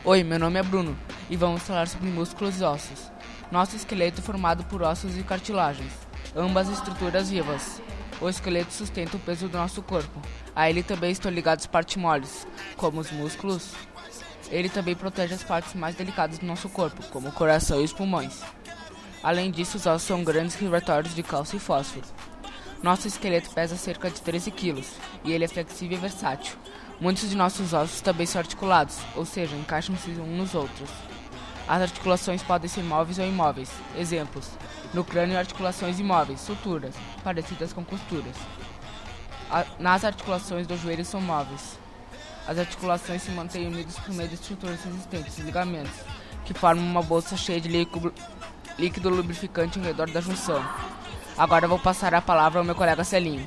Oi, meu nome é Bruno e vamos falar sobre músculos e ossos. Nosso esqueleto é formado por ossos e cartilagens, ambas estruturas vivas. O esqueleto sustenta o peso do nosso corpo. A ele também estão ligados partes moles, como os músculos. Ele também protege as partes mais delicadas do nosso corpo, como o coração e os pulmões. Além disso, os ossos são grandes reservatórios de cálcio e fósforo. Nosso esqueleto pesa cerca de 13 quilos e ele é flexível e versátil. Muitos de nossos ossos também são articulados, ou seja, encaixam-se uns nos outros. As articulações podem ser móveis ou imóveis. Exemplos: no crânio, articulações imóveis, suturas, parecidas com costuras. Nas articulações do joelho são móveis. As articulações se mantêm unidas por meio de estruturas resistentes, ligamentos, que formam uma bolsa cheia de líquido lubrificante ao redor da junção. Agora vou passar a palavra ao meu colega Celinho.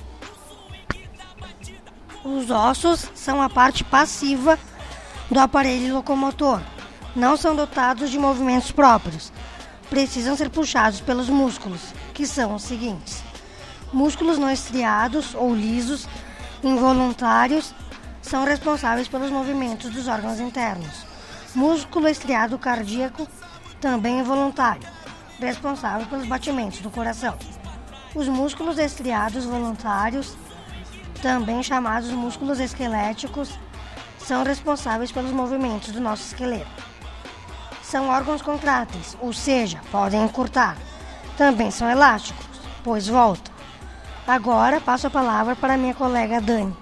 Os ossos são a parte passiva do aparelho locomotor. Não são dotados de movimentos próprios. Precisam ser puxados pelos músculos, que são os seguintes: músculos não estriados ou lisos, involuntários, são responsáveis pelos movimentos dos órgãos internos. Músculo estriado cardíaco, também involuntário, responsável pelos batimentos do coração. Os músculos estriados voluntários, também chamados músculos esqueléticos, são responsáveis pelos movimentos do nosso esqueleto. São órgãos contráteis, ou seja, podem encurtar. Também são elásticos, pois voltam. Agora passo a palavra para minha colega Dani.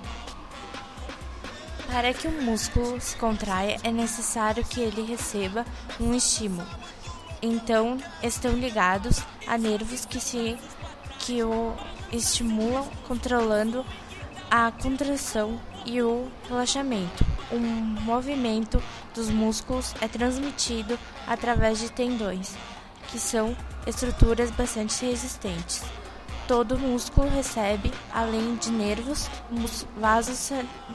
Para que o músculo se contraia, é necessário que ele receba um estímulo. Então, estão ligados a nervos que o estimulam, controlando a contração e o relaxamento. O movimento dos músculos é transmitido através de tendões, que são estruturas bastante resistentes. Todo músculo recebe, além de nervos, vasos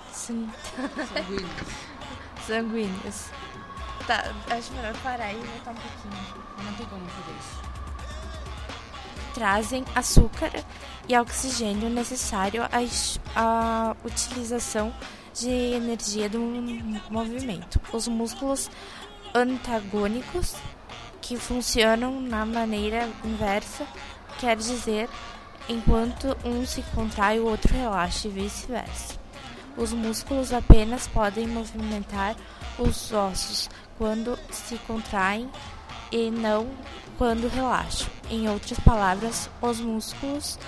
sanguíneos. Tá, acho melhor parar e voltar um pouquinho. Não tem como fazer isso. Trazem açúcar e oxigênio necessário à utilização de energia do movimento. Os músculos antagônicos, que funcionam na maneira inversa, quer dizer, enquanto um se contrai, o outro relaxa e vice-versa. Os músculos apenas podem movimentar os ossos quando se contraem e não quando relaxam. Em outras palavras, os músculos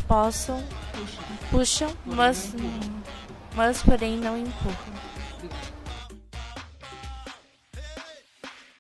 puxam, mas porém não empurram.